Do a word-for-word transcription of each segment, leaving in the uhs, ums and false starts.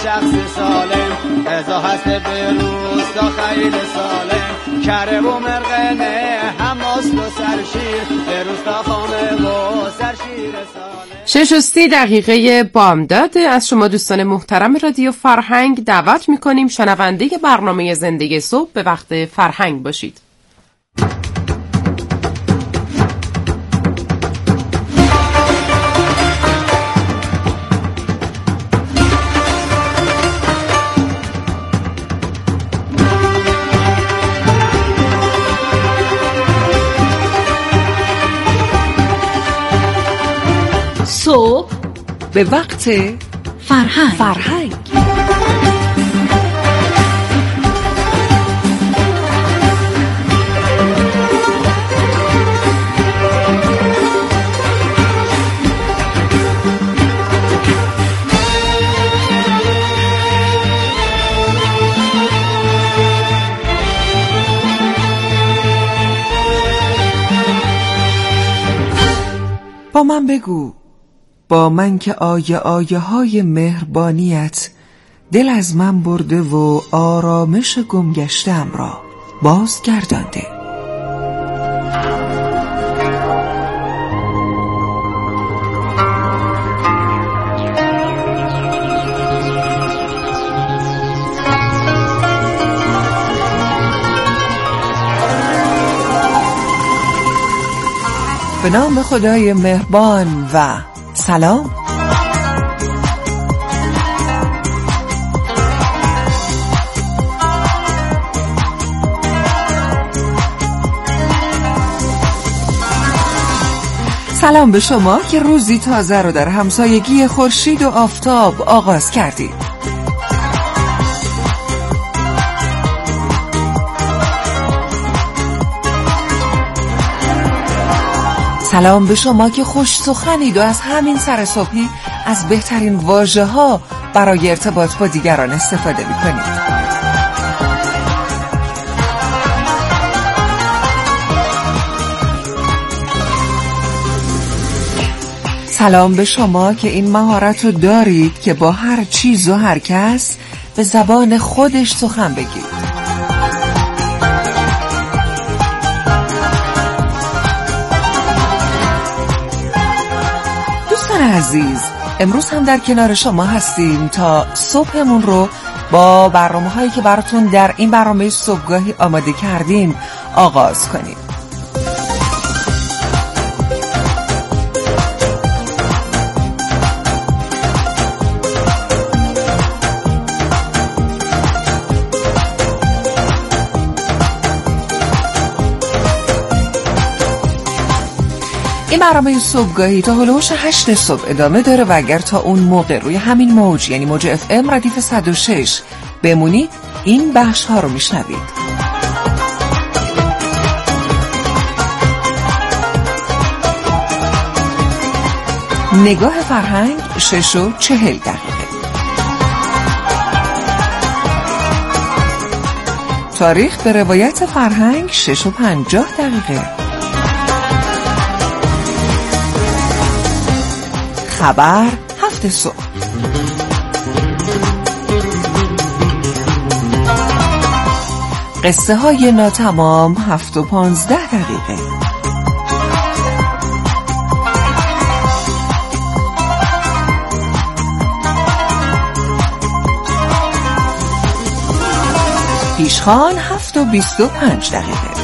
شخص سالم ازا هست به روستا خیلی سالم کره و مرغنه هم ماست و سرشیر به روستا خامه و سرشیر سالم. شش و سی دقیقه بامداد از شما دوستان محترم رادیو فرهنگ دعوت میکنیم شنونده برنامه زندگی صبح به وقت فرهنگ باشید. صبح به وقت فرهنگ فرهنگ با من بگو، با من که آیه آیه های مهربانیت دل از من برده و آرامش گم گشتم را باز گردانده. به نام خدای مهربان و سلام. سلام به شما که روزی تازه رو در همسایگی خورشید و آفتاب آغاز کردید. سلام به شما که خوش سخنید و از همین سر صبحی از بهترین واژه ها برای ارتباط با دیگران استفاده می کنید. سلام به شما که این مهارت رو دارید که با هر چیز و هر کس به زبان خودش سخن بگید. عزیز، امروز هم در کنار شما هستیم تا صبحمون رو با برنامه هایی که براتون در این برنامه صبحگاهی آماده کردیم آغاز کنیم. این برنامه صبحگاهی تا هلوش هشت صبح ادامه داره و اگر تا اون موقع روی همین موج یعنی موج اف ام ردیف صد و شش بمونید این بخش ها رو میشنوید. نگاه فرهنگ شش و چهل دقیقه. تاریخ به روایت فرهنگ شش و پنجاه دقیقه. خبر هفت صبح. قصه های ناتمام هفت و پانزده دقیقه. پیشخوان هفت و بیست و پنج دقیقه.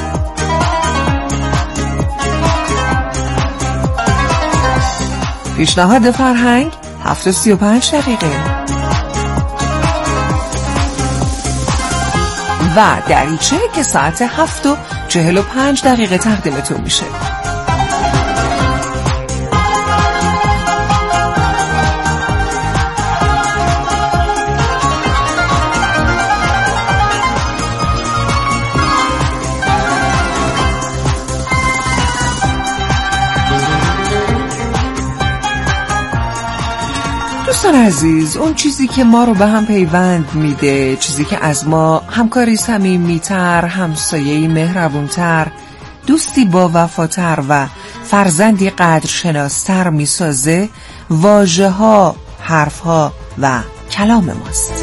پیشنهاد فرهنگ هفت و سی و پنج دقیقه. و دریچه که ساعت هفت و چهل و پنج دقیقه تقدیمتون میشه. دوستان عزیز، اون چیزی که ما رو به هم پیوند میده، چیزی که از ما همکاری صمیمیتر، همسایه‌ای مهربونتر، دوستی با وفاتر و فرزندی قدرشناستر میسازه، واژه‌ها، حرف‌ها و کلام ماست.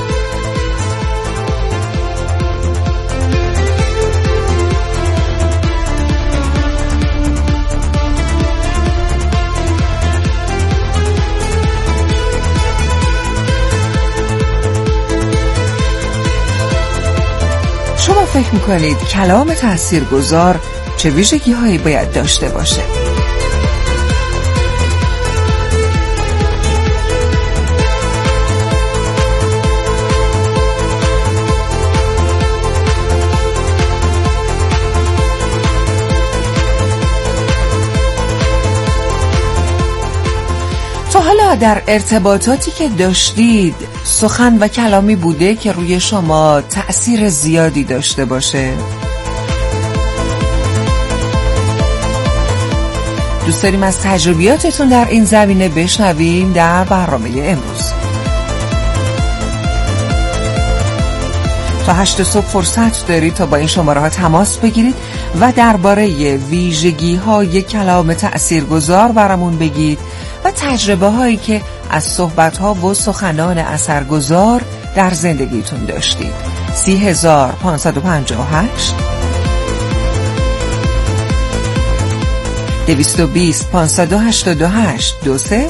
شما فکر میکنید کلام تاثیرگذار چه ویژگی هایی باید داشته باشه؟ تا حالا در ارتباطاتی که داشتید سخن و کلامی بوده که روی شما تأثیر زیادی داشته باشه؟ دوست داریم از تجربیاتتون در این زمینه بشنویم در برنامه امروز. تا هشت صبح فرصت دارید تا با این شماره ها تماس بگیرید و درباره ویژگی های کلام تأثیرگذار برامون بگید و تجربه هایی که از صحبت ها و سخنان اثرگذار در زندگیتون داشتید. سی هزار پانصد و پنجاه و هشت دویست و بیست پانصد و هشتاد و هشت دو صفر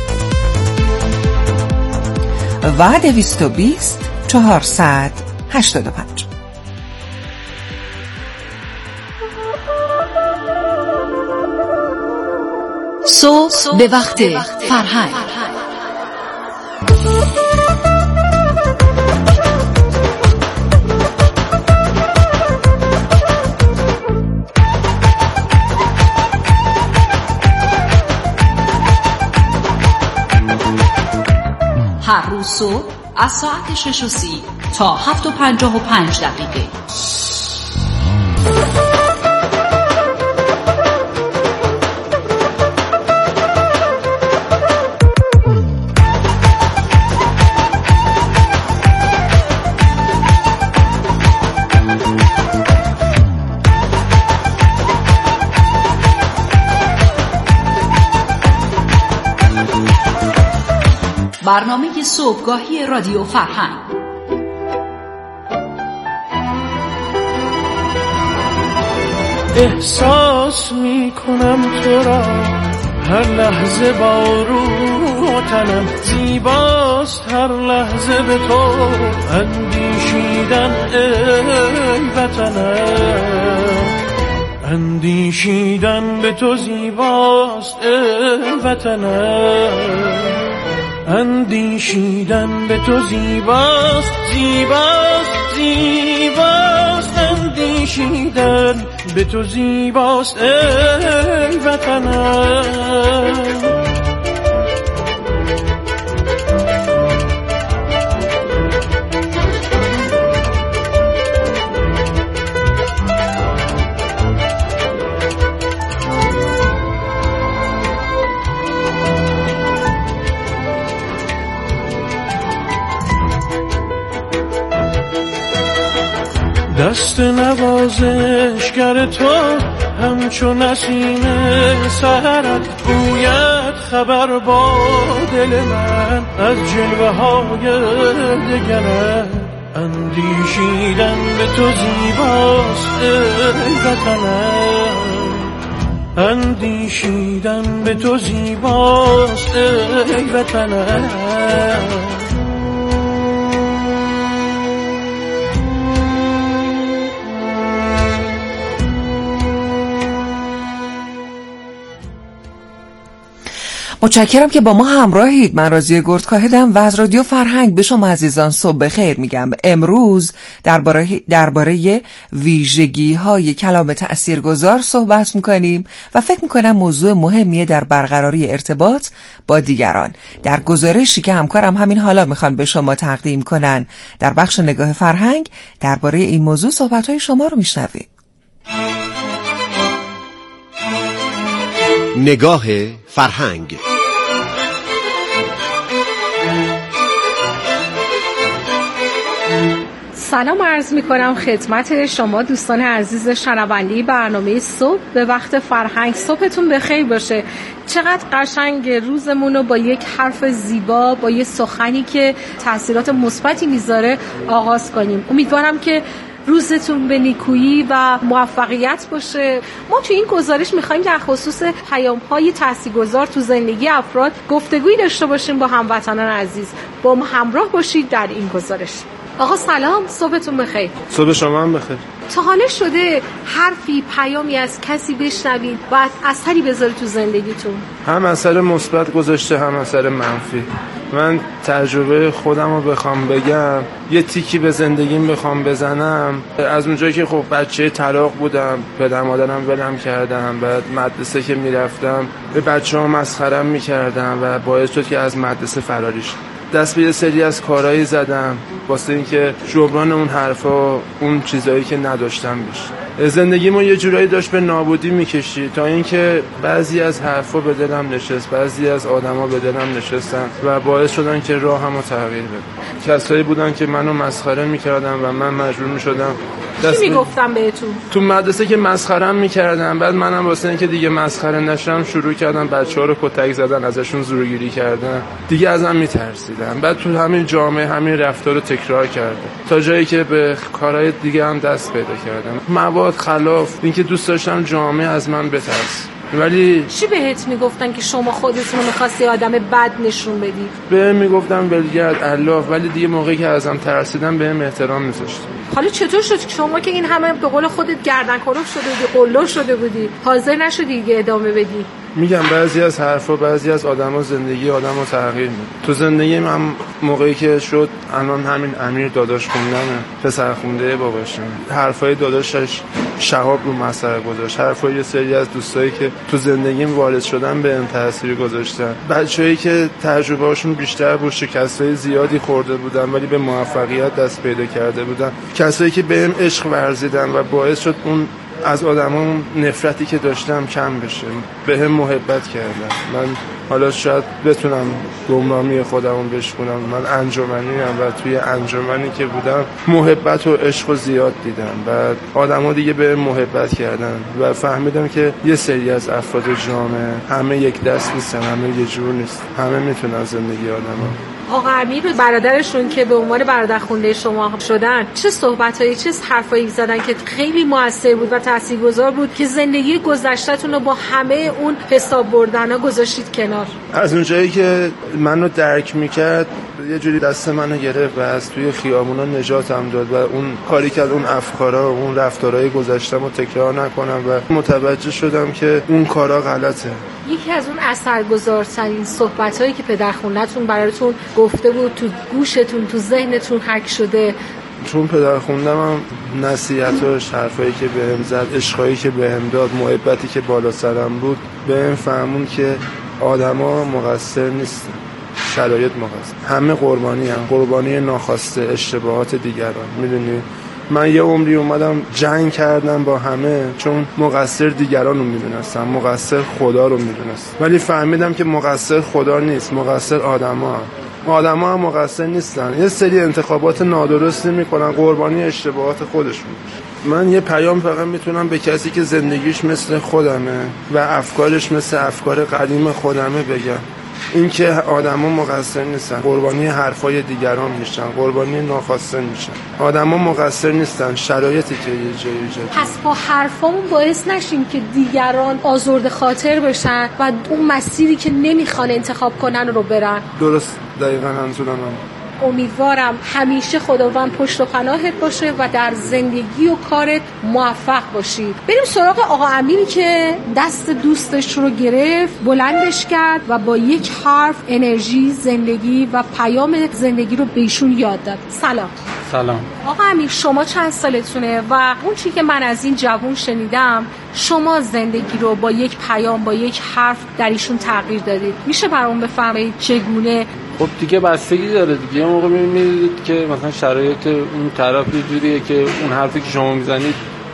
و دویست و بیست چهارصد هشتاد و پنج. صبح به وقت فرهنگ. هر روز صبح از ساعت شش و سی تا هفت و پنجاه و پنج دقیقه. برنامه صبحگاهی رادیو فرهنگ. احساس می کنم تو را هر لحظه با روح تنم، زیباست هر لحظه به تو اندیشیدن ای وطنم، اندیشیدن به تو زیباست ای وطنم، اندیشیدن به تو زیباست زیباست زیباست، اندیشیدن به تو زیباست ای وطنم. دست نوازشگر تو همچو نسیم سحرت گوید خبر با دل من از جلوه های دگرت، اندیشیدن به تو زیباست ای وطنم، اندیشیدن به تو زیباست ای وطنم. متشکرم که با ما همراهید. من راضیه گردکاهدم و از رادیو فرهنگ به شما عزیزان صبح بخیر میگم. امروز درباره درباره ویژگی‌های کلام تأثیرگذار صحبت میکنیم و فکر میکنم موضوع مهمیه در برقراری ارتباط با دیگران. در گزارشی که همکارم همین حالا میخوان به شما تقدیم کنن در بخش نگاه فرهنگ درباره این موضوع صحبت‌های شما رو میشنویم. نگاه فرهنگ. سلام عرض می کنم خدمت شما دوستان عزیز شنونده برنامه صبح به وقت فرهنگ. صبحتون بخیر باشه. چقدر قشنگ روزمون رو با یک حرف زیبا، با یه سخنی که تاثیرات مثبتی میذاره آغاز کنیم. امیدوارم که روزتون به نیکویی و موفقیت باشه. ما تو این گزارش میخوایم در خصوص پیام‌های تاثیرگذار تو زندگی افراد گفتگویی داشته باشیم با هموطنان عزیز. با ما همراه باشید در این گزارش. آقا سلام، صبحتون بخیر. صبح شما هم بخیر. تا حالا شده حرفی، پیامی از کسی بشنوید و اثری بذاره تو زندگیتون؟ هم اثر مثبت گذاشته، هم اثر منفی. من تجربه خودم رو بخوام بگم، یه تیکی به زندگیم بخوام بزنم، از اونجایی که خب بچه طلاق بودم، پدر مادرم ولم کردم، بعد مدرسه که میرفتم به بچه ها مسخرم میکردم و باعث شد که از مدرسه فراری شدم. دست به یه سری از کارهایی زدم واسه اینکه جبران اون حرفا، اون چیزایی که نداشتم بشه. زندگیمو یه جورایی داشت به نابودی میکشید تا اینکه بعضی از حرفا به دلم نشست، بعضی از آدما به دلم نشستن و باعث شدن که راهمو تغییر بدم. کسایی بودن که منو مسخره میکردن و من مجبور میشدم. چی میگفتم بهتون؟ تو مدرسه که مسخره‌ام میکردن، بعد منم واسه اینکه دیگه مسخره نشم شروع کردم بچه‌ها رو کتک زدن، ازشون زورگیری کردن. دیگه ازم میترسیدن. بعد تو همین جامعه همین رفتار رو تکرار کردم تا جایی که به کارهای دیگه هم دست پیدا کردم. مواد خلاف اینکه دوست داشتم جامعه از من بترسه. ولی چی بهت میگفتن که شما خودتون رو می‌خواستی آدم بد نشون بدی؟ بهم میگفتن ولگرد الاف، ولی دیگه موقعی که ازم ترسیدن بهم احترام می‌ذاشتن. حالا چطور شد که شما که این همه به قول خودت گردن کلوف شده بودی، قلو شده بودی، حاضر نشدی دیگه ادامه بدی؟ میگم بعضی از حرفا، بعضی از آدما زندگی آدمو تغییر میده. تو زندگی من موقعی که شد، الان همین امیر داداش خوندنه، پسر خونده باباشه، حرفای داداشش شهاب رو مسخره گذاشت، حرفای یه سری از دوستایی که تو زندگیم وارد شدن بهم تاثیر گذاشتن، بچه‌ای که تجربه‌هاشون بیشتر بود، شکستای زیادی خورده بودن ولی به موفقیت دست پیدا کرده بودن، کسایی که بهم عشق ورزیدن و باعث شد اون از آدمام نفرتی که داشتم کم بشه، به هم محبت کردن. من حالا شاید بتونم گمرامی خودمو بشکنم، من انجمنی ام و توی انجمنی که بودم محبت و عشق و زیاد دیدم و آدما دیگه به محبت کردن و فهمیدم که یه سری از افراد جامعه همه یک دست نیستن، همه یه جور نیست، همه میتونن زندگی آدما. آقا امیر و برادرشون که به عنوان برادر خونده شما شدن، چه صحبتایی، چه حرفایی زدن که خیلی موثر بود و تاثیرگذار بود که زندگی گذشته‌تون رو با همه اون حساب بردن‌ها گذاشتید کنار؟ از اونجایی که منو درک میکرد یه جوری دست منو گرفت و از توی خیابونا نجاتم داد و اون کاری که اون افکارا و اون رفتارهای گذشته‌مو تکرار نکنم و متوجه شدم که اون کارا غلطه. یکی از اون اثرگذارترین صحبتایی که پدرخونده‌تون براتون گفته بود تو گوشتون، تو ذهنتون حک شده؟ چون پدرخوندم هم نصیحتاش، حرفایی که بهم زد، عشقایی که بهم داد، محبتی که بالا سرم بود، بهم فهمون که آدما مقصر نیستن، شرایط مقصر. همه قربانی هم، قربانی ناخواسته اشتباهات دیگران. میدونی من یه عمری اومدم جنگ کردم با همه چون مقصر دیگران رو میدونستم، مقصر خدا رو میدونستم، ولی فهمیدم که مقصر خدا نیست، مقصر آدما هم. آدما هم مقصر نیستن، یه سری انتخابات نادرستی میکنن، قربانی اشتباهات خودشون. من یه پیام فقط میتونم به کسی که زندگیش مثل خودمه و افکارش مثل افکار قدیم خودمه بگم، این که آدما مقصر نیستن، قربانی حرفای دیگران میشن، قربانی ناخواسته میشن. آدما مقصر نیستن، شرایطی که یه جایی ایجاد. پس با حرفامون باعث نشیم که دیگران آزرده خاطر بشن و اون مسیری که نمیخوان انتخاب کنن رو برن. درست، دقیقاً منظورم. امیدوارم همیشه خداوند پشت و پناهت باشه و در زندگی و کارت موفق باشی. بریم سراغ آقا امیری که دست دوستش رو گرفت، بلندش کرد و با یک حرف انرژی زندگی و پیام زندگی رو بهشون یاد داد. سلام. سلام. آقا امیر، شما چند سالتونه و اون چی که من از این جوون شنیدم، شما زندگی رو با یک پیام، با یک حرف در ایشون تغییر دادید. میشه برام بفرمایید چگونه؟ خب دیگه بستگی داره دیگه. یه موقع می‌بینید که مثلا شرایط اون طرف یه جوریه که اون حرفی که شما میزنید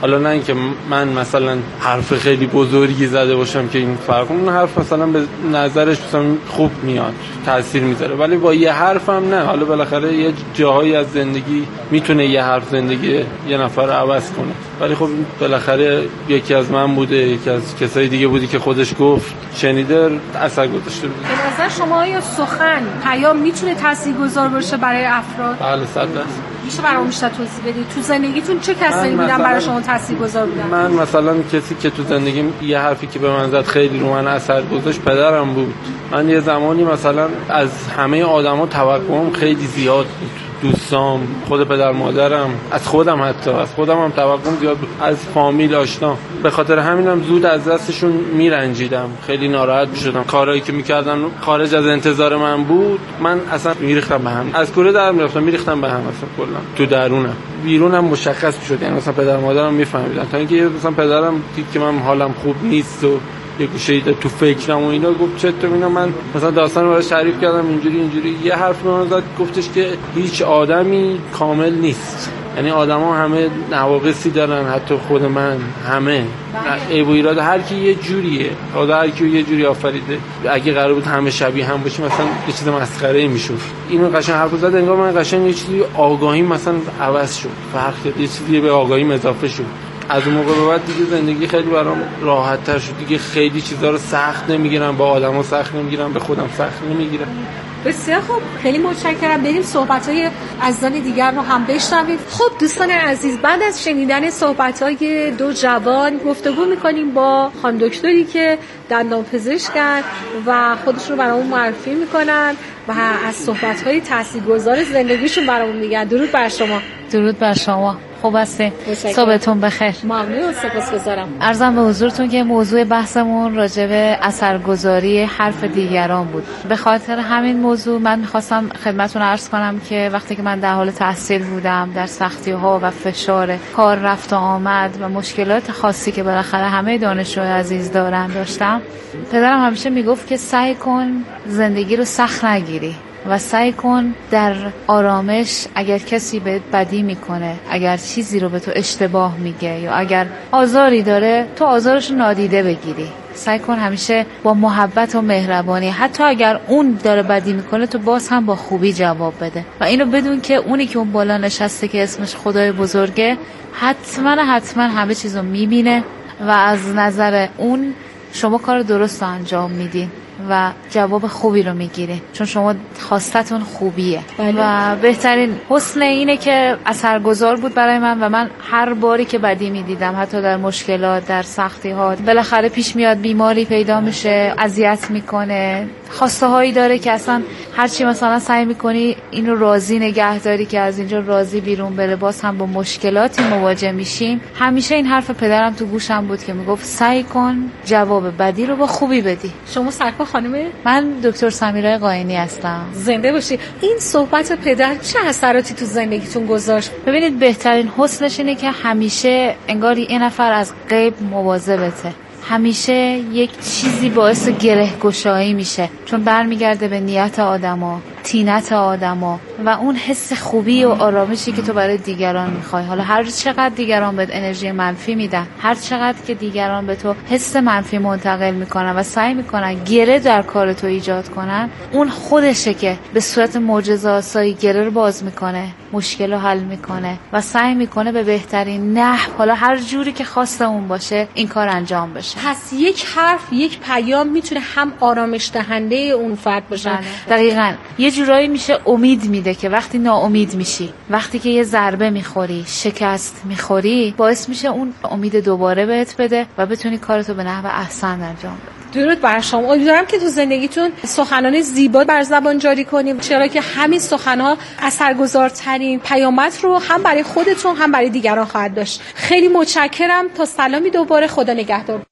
حالا نه اینکه من مثلا حرف خیلی بزرگی زده باشم که این فرق کنه، اون حرف مثلا به نظرش مثلا خوب میاد، تاثیر میذاره، ولی با یه حرفم نه. حالا بالاخره یه جاهایی از زندگی میتونه یه حرف زندگی یه نفر رو عوض کنه، ولی خب بالاخره یکی از من بوده، یکی از کسای دیگه بودی که خودش گفت، شنیده، اثر گذاشته بود. به نظر شما یا سخن پیام میتونه تاثیرگذار باشه برای افراد؟ بله صد درصد. میشه برام بیشتر توضیح بدید تو زندگیتون چه کسایی بودن برای شما تاثیرگذار بودن؟ من مثلا کسی که تو زندگیم یه حرفی که به من زد خیلی رو من اثر گذاشت پدرم بود. من یه زمانی مثلا از همه آدما توقعم خیلی زیاد بود، دوستام، خود پدر مادرم، از خودم حتی از خودم هم توقعم زیاد بود، از فامیل آشنا. به خاطر همینم زود از دستشون میرنجیدم، خیلی ناراحت میشدم. کارهایی که میکردن خارج از انتظار من بود، من اصلا میریختم به هم، از کوره در میرفتم میریختم به هم، اصلا کلا تو درونم بیرونم مشخص میشد. یعنی مثلا پدر مادرم میفهمیدن، تا اینکه مثلا پدرم دید که من حالم خوب نیست و یه گوشه تو فکرم و اینا، گفت چطور اینا، من مثلا داستان رو تعریف کردم اینجوری اینجوری، یه حرف به من زد، گفتش که هیچ آدمی کامل نیست، یعنی آدما همه نواقصی دارن، حتی خود من، همه عیب و ایراد هر کی یه جوریه، خدا هر کی یه جوری آفریده. اگه قرار بود همه شبیه هم باشیم مثلا یه چیز مسخره‌ای میشد. اینو قشنگ حرف زد، انگار من قشنگ یه چیزی آگاهی مثلا عوض شد، فرق کرد، یه چیزی به آگاهی اضافه شد. از اون موقع به بعد دیگه زندگی خیلی برام راحت تر شد، دیگه خیلی چیزا رو سخت نمیگیرم، با آدما سخت نمیگیرم، به خودم سخت نمیگیرم. بسیار خوب، خیلی متشکرم. بریم صحبت‌های عزیزان دیگر رو هم بشنویم. خب دوستان عزیز، بعد از شنیدن صحبت‌های دو جوان گفتگو می‌کنیم با خانم دکتری که دندانپزشکن و خودشون رو برامون معرفی می‌کنن و از صحبت‌های تاثیرگذار زندگیشون برامون میگن. درود بر شما. درود بر شما. خوب هستین؟ صبحتون بخیر. ممنون و سپاسگزارم. عرضم به حضورتون که موضوع بحثمون راجع به اثرگذاری حرف دیگران بود. به خاطر همین موضوع من می‌خواستم خدمتتون عرض کنم که وقتی که من در حال تحصیل بودم، در سختی‌ها و فشار کار رفت و آمد و مشکلات خاصی که بالاخره همه دانشجوهای عزیز دارن داشتم، پدرم همیشه میگفت که سعی کن زندگی رو سخت نگیری و سعی کن در آرامش، اگر کسی بهت بدی میکنه، اگر چیزی رو به تو اشتباه میگه یا اگر آزاری داره، تو آزارش رو نادیده بگیری. سعی کن همیشه با محبت و مهربانی، حتی اگر اون داره بدی میکنه، تو باز هم با خوبی جواب بده و اینو بدون که اونی که اون بالا نشسته که اسمش خدای بزرگه حتما حتما همه چیزو میبینه و از نظر اون شما کار درست رو انجام میدین و جواب خوبی رو میگیره، چون شما خواستتون خوبیه. بله. و بهترین حسن اینه که اثرگذار بود برای من و من هر باری که بدی میدیدم، حتی در مشکلات، در سختی ها، بالاخره پیش میاد بیماری پیدا میشه، اذیت میکنه، خواسته هایی داره که اصلا هرچی مثلا سعی میکنی اینو راضی نگه داری که از اینجا راضی بیرون بره، باز هم با مشکلاتی مواجه میشیم. همیشه این حرف پدرم تو گوشم بود که میگفت سعی کن جواب بدی رو با خوبی بدی. شما سرکار خانمه؟ من دکتر سمیرای قاینی هستم. زنده باشی. این صحبت پدر چه اثراتی تو زندگیتون گذاشت؟ ببینید بهترین حسنش اینه که همیشه انگار یه نفر از غیب مواظبته، همیشه یک چیزی باعث گره گشایی میشه، چون برمیگرده به نیت آدما، تینت آدما و اون حس خوبی و آرامشی که تو برای دیگران میخوای. حالا هر چقدر دیگران بهت انرژی منفی میدن، هر چقدر که دیگران به تو حس منفی منتقل میکنن و سعی میکنن گره در کار تو ایجاد کنن، اون خودشه که به صورت معجزه‌آسایی گره رو باز میکنه، مشکل رو حل میکنه و سعی میکنه به بهترین نحو، حالا هر جوری که خواسته اون باشه، این کار انجام بشه. پس یک حرف، یک پیام میتونه هم آرامش دهنده اون فرد باشه. دقیقاً. یه جورایی میشه امید میده که وقتی ناامید میشی، وقتی که یه ضربه میخوری، شکست میخوری، باعث میشه اون امید دوباره بهت بده و بتونی کارتو به نحو احسن انجام بدی. درود بر شما. امیدوارم که تو زندگیتون سخنان زیبا بر زبان جاری کنیم، چرا که همین سخن‌ها اثرگذارترین پیامت رو هم برای خودتون هم برای دیگران خواهد داشت. خیلی متشکرم. تا سلامی دوباره. خدا نگهدار.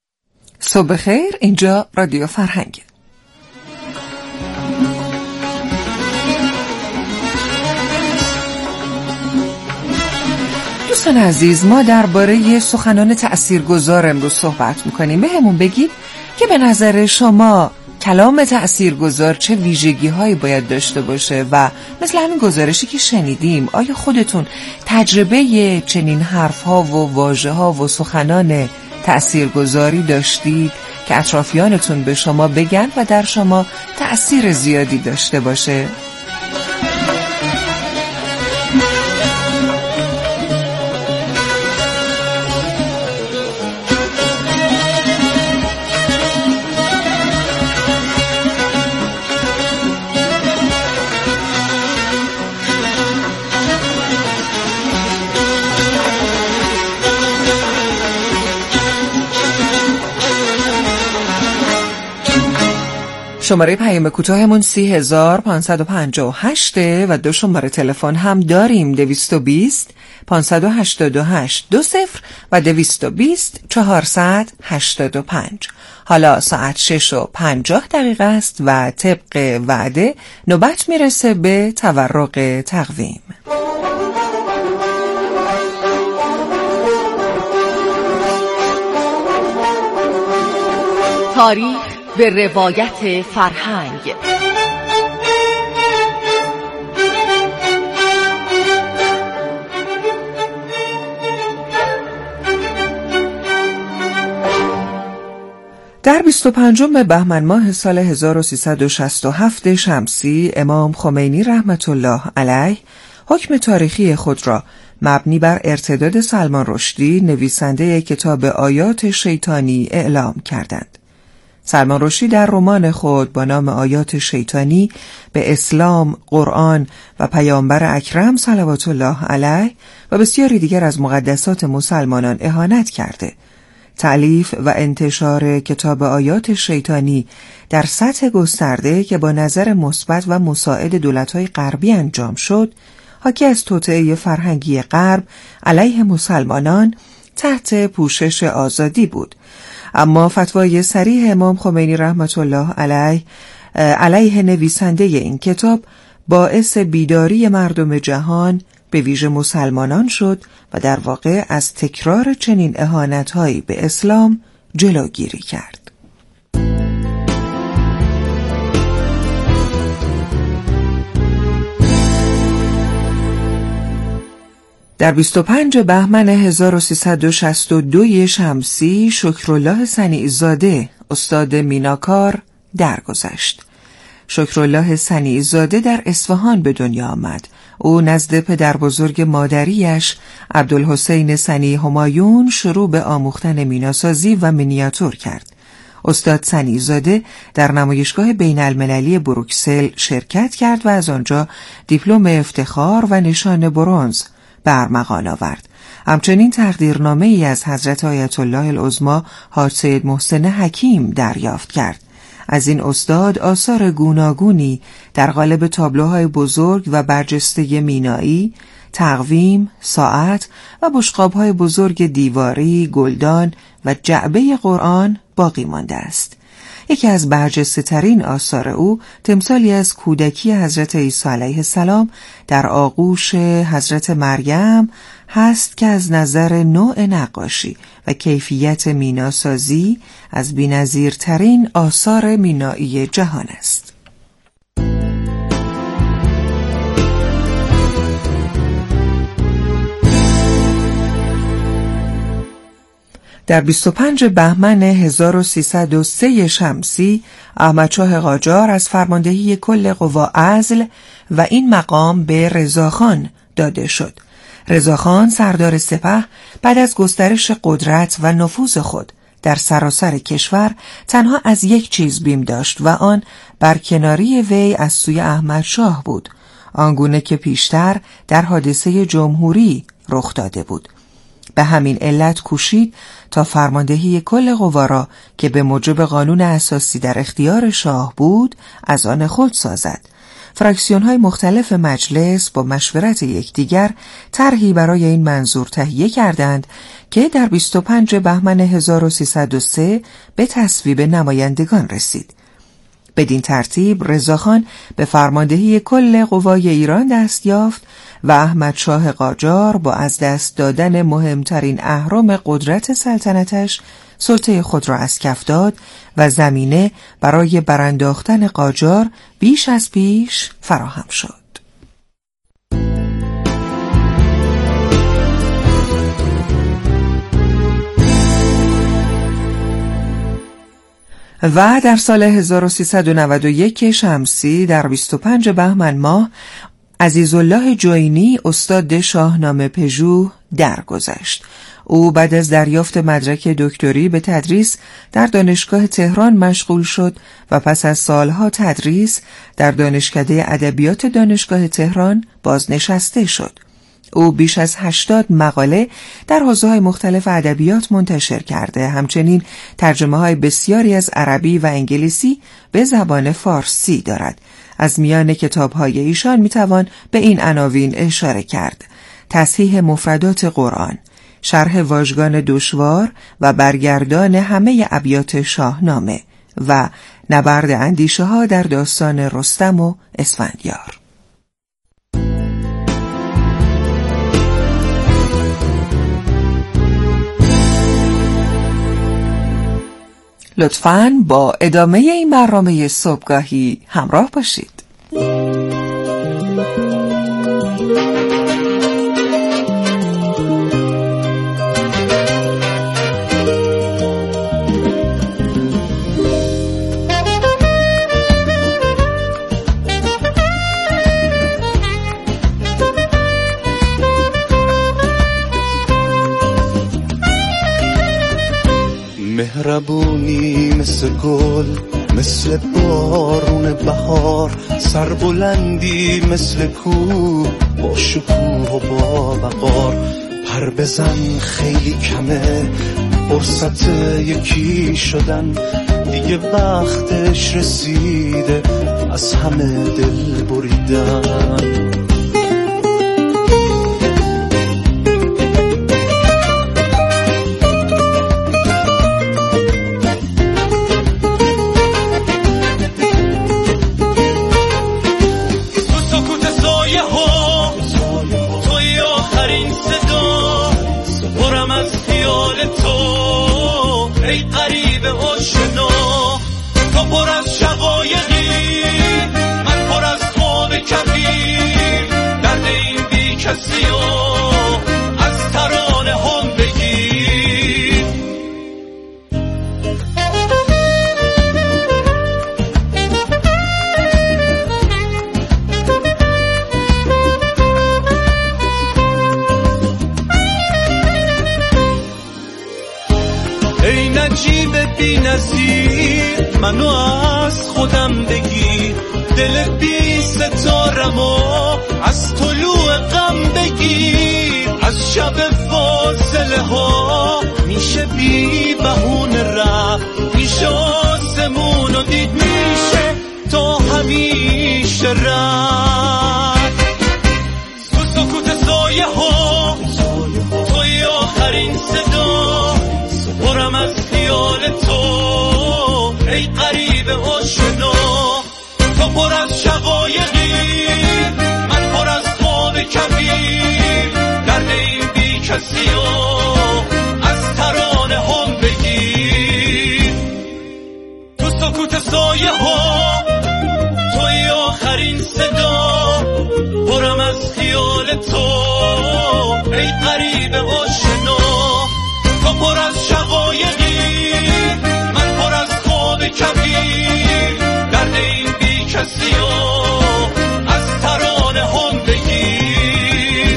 صبح خیر. اینجا رادیو فرهنگ. دوستان عزیز، ما درباره سخنان تأثیرگذار امروز صحبت میکنیم. بهمون بگید که به نظر شما کلام تأثیرگذار چه ویژگی هایی باید داشته باشه و مثل همین گزارشی که شنیدیم آیا خودتون تجربه چنین حرف ها و واژه ها و سخنان تأثیرگذاری داشتید که اطرافیانتون به شما بگن و در شما تأثیر زیادی داشته باشه؟ شماره پیام کوتاهمون سی هزار پانصد و پنجاه و هشت و دو شماره تلفن هم داریم، دویست و بیست پانصد و هشتاد و هشت دو صفر و دویست و بیست چهارصد هشتاد و پنج. حالا ساعت شش و پنجاه دقیقه است و طبق وعده نوبت میرسه به تورق تقویم. تاریخ به روایت فرهنگ. در بیست و پنجم بهمن ماه سال هزار و سیصد و شصت و هفت شمسی امام خمینی رحمت الله علیه حکم تاریخی خود را مبنی بر ارتداد سلمان رشدی نویسنده کتاب آیات شیطانی اعلام کردند. سلمان رشدی در رمان خود با نام آیات شیطانی به اسلام، قرآن و پیامبر اکرم صلوات الله علیه و بسیاری دیگر از مقدسات مسلمانان اهانت کرده. تألیف و انتشار کتاب آیات شیطانی در سطح گسترده که با نظر مثبت و مساعد دولت‌های غربی انجام شد، حاکی از توطئه فرهنگی غرب علیه مسلمانان تحت پوشش آزادی بود. اما فتوای صریح امام خمینی رحمت الله علیه علیه نویسنده این کتاب باعث بیداری مردم جهان به ویژه مسلمانان شد و در واقع از تکرار چنین اهانت‌هایی به اسلام جلوگیری کرد. در بیست و پنجم بهمن هزار و سیصد و شصت و دو شمسی شکرالله صنیع‌زاده استاد میناکار درگذشت. شکرالله صنیع‌زاده در اصفهان به دنیا آمد. او نزد پدر بزرگ مادریش عبدالحسین صنیع همایون شروع به آموختن میناسازی و مینیاتور کرد. استاد صنیع‌زاده در نمایشگاه بین المللی بروکسل شرکت کرد و از آنجا دیپلم افتخار و نشان برنز برمغان آورد. همچنین تقدیرنامه ای از حضرت آیت الله العظمی حاج سید محسن حکیم دریافت کرد. از این استاد آثار گوناگونی در قالب تابلوهای بزرگ و برجسته مینایی، تقویم، ساعت و بشقاب‌های بزرگ دیواری، گلدان و جعبه قرآن باقی مانده است. یکی از برجسته ترین آثار او تمثالی از کودکی حضرت عیسی علیه السلام در آغوش حضرت مریم هست که از نظر نوع نقاشی و کیفیت میناسازی از بی‌نظیرترین آثار مینایی جهان است. در بیست و پنجم بهمن هزار و سیصد و سه شمسی احمدشاه قاجار از فرماندهی کل قوا عزل و این مقام به رضاخان داده شد. رضاخان سردار سپه بعد از گسترش قدرت و نفوذ خود در سراسر کشور تنها از یک چیز بیم داشت و آن برکناری وی از سوی احمدشاه بود، آنگونه که پیشتر در حادثه جمهوری رخ داده بود. به همین علت کوشید تا فرماندهی کل قوا را که به موجب قانون اساسی در اختیار شاه بود از آن خود سازد. فراکسیون‌های مختلف مجلس با مشورت یکدیگر طرحی برای این منظور تهیه کردند که در بیست و پنجم بهمن هزار و سیصد و سه به تصویب نمایندگان رسید. بدین ترتیب رضاخان به فرماندهی کل قوای ایران دست یافت و احمدشاه قاجار با از دست دادن مهمترین اهرم قدرت سلطنتش سلطه خود را از کف داد و زمینه برای برانداختن قاجار بیش از پیش فراهم شد. و در سال هزار و سیصد و نود و یک شمسی در بیست و پنج بهمن ماه عزیزالله جوینی استاد شاهنامه پژوه درگذشت. او بعد از دریافت مدرک دکتری به تدریس در دانشگاه تهران مشغول شد و پس از سالها تدریس در دانشکده ادبیات دانشگاه تهران بازنشسته شد. او بیش از هشتاد مقاله در حوزه‌های مختلف ادبیات منتشر کرده، همچنین ترجمه‌های بسیاری از عربی و انگلیسی به زبان فارسی دارد. از میان کتاب‌های ایشان میتوان به این عناوین اشاره کرد: تصحیح مفردات قرآن، شرح واژگان دشوار و برگردان همه ابیات شاهنامه و نبرد اندیشه‌ها در داستان رستم و اسفندیار. لطفاً با ادامه این برنامه صبحگاهی همراه باشید. مهربونی مثل گل، مثل بارون بهار، سربلندی مثل کوه، با شکوه و با وقار. پر بزن خیلی کمه، فرصت یکی شدن دیگه وقتش رسیده، از همه دل بریدن. ای نجیب بی نظیر، منو از خودم بگیر، دل بی ستارمو از طلوع غم بگیر. از شب فاصله ها میشه بی بهونه رفت، میشه آسمونو دید، میشه تا همیشه رفت. تو سکوت سایه ها توی آخرین صدا، پرم از خیال تو ای غریب آشنا. تو پر از شقایقی، من پر از خواب کبیر، درد این بی کسی ها از ترانه هم بگیر. تو سکوت سایه ها توی آخرین صدا، پرم از خیال تو ای غریب آشنا. تو پر از شقایقی، من پر از خواب کبیر، درد این بی کسی ها از ترانه هم بگیر.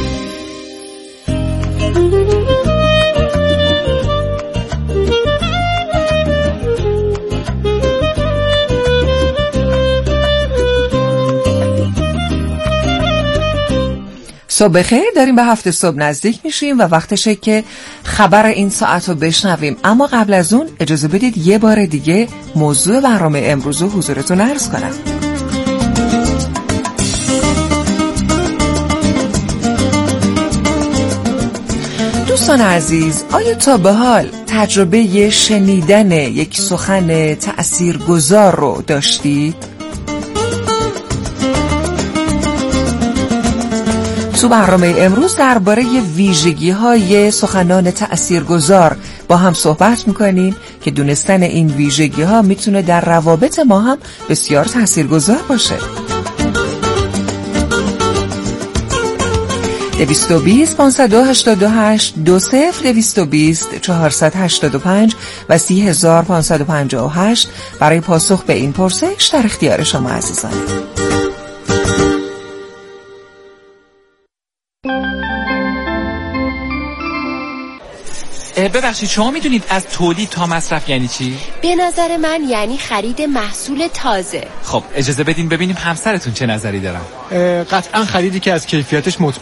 صبح بخیر. داریم به هفته صبح نزدیک میشیم و وقتشه که خبر این ساعت رو بشنویم، اما قبل از اون اجازه بدید یه بار دیگه موضوع برنامه امروز رو حضورتون عرض کنم. دوستان عزیز، آیا تا به حال تجربه شنیدن یک سخن تأثیرگذار رو داشتید؟ تو برنامه امروز درباره ویژگی‌های سخنان تأثیرگذار با هم صحبت می‌کنیم که دونستن این ویژگی‌ها میتونه در روابط ما هم بسیار تأثیرگذار باشه. دویست و بیست پانصد و هشتاد و هشت دو صفر دویست و بیست چهارصد و هشتاد و پنج و سی هزار پانصد و پنجاه و هشت برای پاسخ به این پرسش در اختیار شما عزیزان. ببخشید شما میدونید از تولید تا مصرف یعنی چی؟ به نظر من یعنی خرید محصول تازه. خب اجازه بدین ببینیم همسرتون چه نظری دارن. قطعا خریدی که از کیفیتش مطمئن